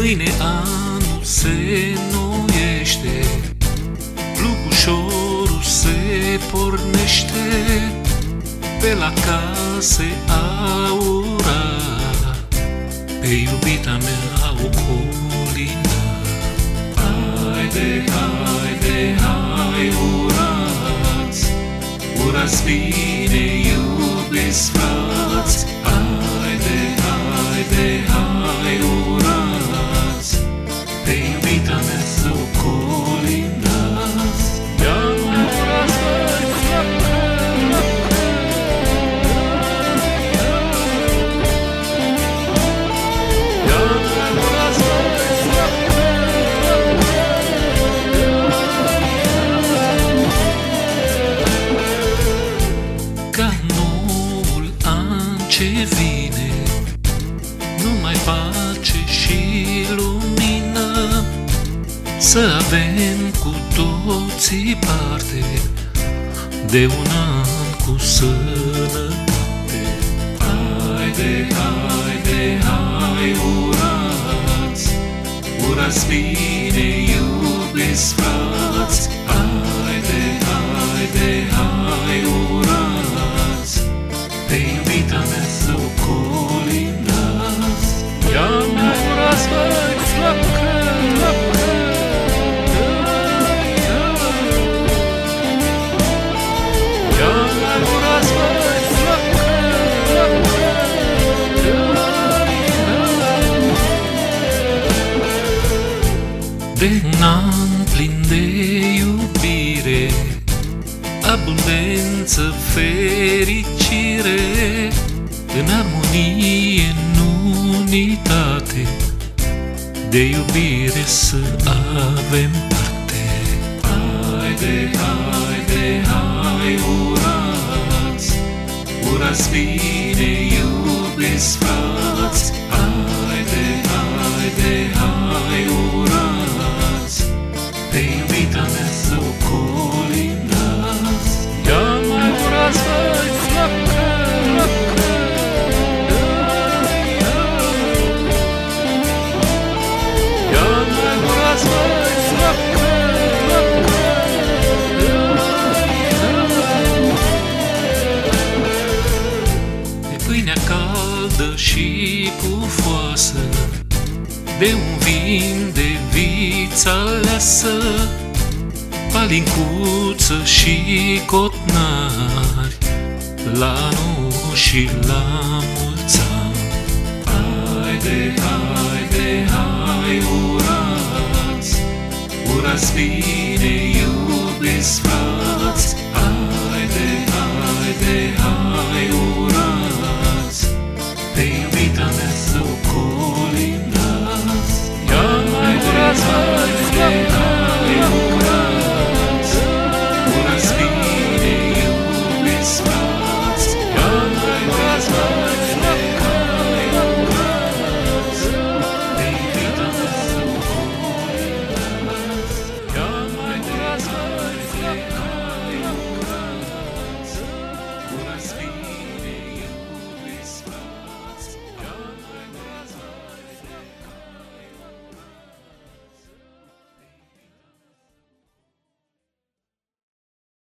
Mâine anul se noiește, plugușorul se pornește, pe la case aura, pe iubita mea ocolină. Haide, haide, hai, urați, urați bine, iubiți frați. Haide, haide, hai, urați, pe iubita mea să ocolinați. Ia-mă, urați, băi, flacă, ia-mă, urați, băi, flacă. Ca noul an ce vine, numai pace și lumină, să avem cu toții parte de un an cu sănătate. Haide, haide, hai, urați, urați bine, iubiți frați. Haide, haide, hai, urați, pe iubita mea să ocolinați. Ia-mă, urați, băi, flacă, flacă. Ia-mă, urați, băi, flacă, flacă. De un an plin de iubire, abundență, fericire, în armonie, în unitate, de iubire să avem parte. Haide, haide, hai, urați, urați bine, iubiți frați. Haide, haide, hai, urați, pe iubita mea să ocolinați. Ia-mă, urați, băi, flacă, flacă. Ia-mă, urați, băi, flacă, flacă. De pâinea caldă și pufoasă, de un vin de viță aleasă, palincuță și cotnari, la anul și la mulți ani. Haide, haide, hai, urați, urați bine, iubiți frați. Haide, haide, hai.